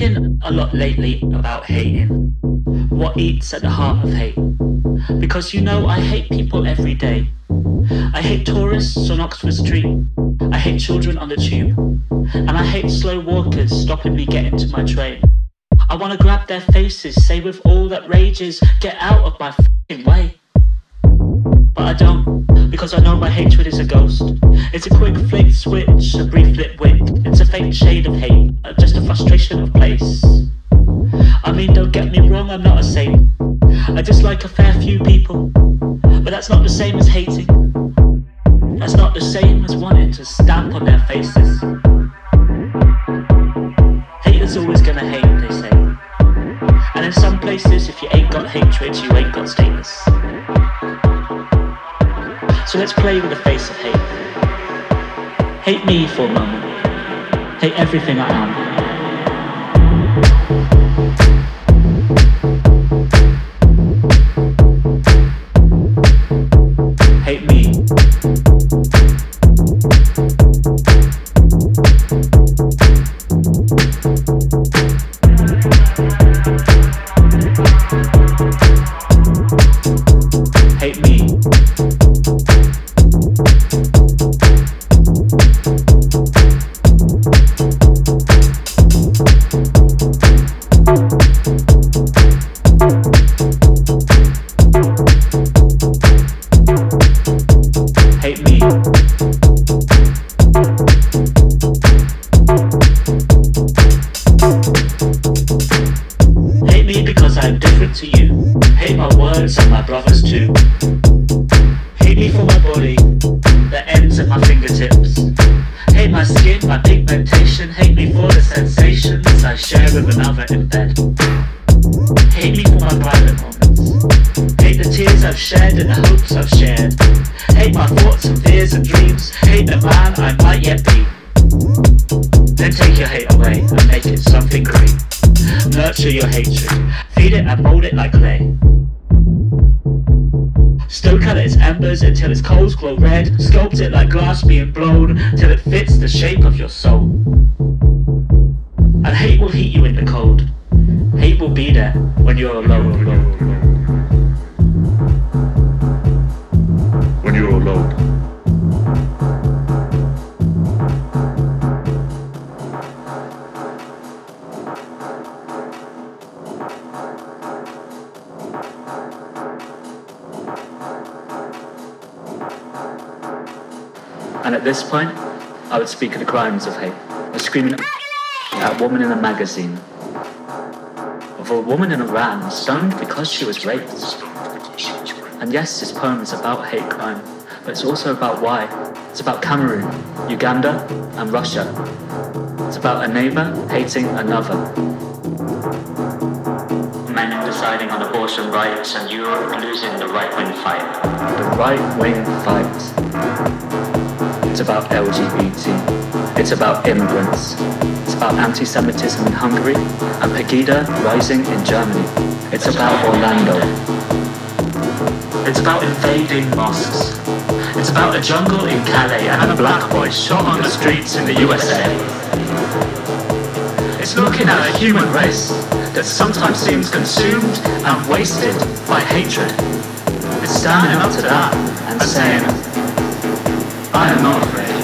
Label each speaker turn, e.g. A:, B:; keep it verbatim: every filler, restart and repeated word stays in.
A: thinking a lot lately about hating. What eats at the heart of hate? Because you know I hate people every day. I hate tourists on Oxford Street. I hate children on the tube. And I hate slow walkers stopping me getting to my train. I wanna grab their faces, say with all that rages, get out of my f***ing way. But I don't, because I know my hatred is a ghost. It's a quick flick switch, a brief lit wick. It's a faint shade of hate, uh, just a frustration of place. I mean, don't get me wrong, I'm not a saint. I dislike a fair few people, but that's not the same as hating. That's not the same as wanting to stamp on their faces. Haters always gonna hate, they say. And in some places, if you ain't got hatred, you ain't got status. So let's play with the face of hate. Hate me for a moment. Hate everything I am. Hate me. Hate me. Hate me. Hate me because I'm different to you. Hate my words and my brothers too. Hate me for my body, the ends at my fingertips. Hate my skin, my pigmentation. Hate me for the sensations I share with another in bed. Hate me for my private moments. Hate the tears I've shed and the hopes I've shared. Hate my thoughts and fears and dreams. Hate the man I might yet be. Then take your hate away and make it something great. Nurture your hatred, feed it and mold it like clay. Stoke at its embers until its coals glow red. Sculpt it like glass being blown till it fits the shape of your soul. And hate will heat you in the cold. Hate will be there when you're alone. When you're alone. And at this point, I would speak of the crimes of hate. A screaming at a woman in a magazine. Of a woman in Iran stoned because she was raped. And yes, this poem is about hate crime, but it's also about why. It's about Cameroon, Uganda, and Russia. It's about a neighbor hating another. Men deciding on abortion rights and Europe losing the right-wing fight. The right-wing fight. It's about L G B T. It's about immigrants. It's about anti-Semitism in Hungary and Pegida rising in Germany. It's about Orlando. It's about invading mosques. It's about a jungle in Calais and a black boy shot on the streets in the U S A. It's looking at a human race that sometimes seems consumed and wasted by hatred. It's standing up to that and saying, I am not afraid.